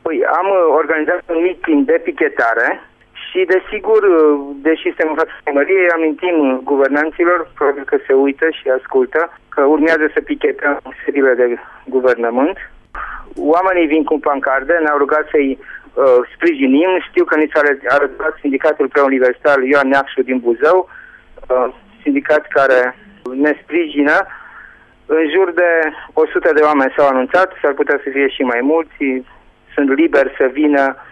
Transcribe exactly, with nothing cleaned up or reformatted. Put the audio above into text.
Păi, am organizat un meeting de pichetare și, desigur, deși suntem în fața primăriei, amintim guvernanților, probabil că se uită și ascultă, că urmează să pichetăm sediile de guvernământ. Oamenii vin cu pancarde, ne-au rugat să-i uh, sprijinim. Știu că ni s-a arătat sindicatul preuniversitar Ioan Neacșu din Buzău, uh, sindicat care ne sprijină. În jur de o sută de oameni s-au anunțat, s-ar putea să fie și mai mulți. Sunt liberi să vină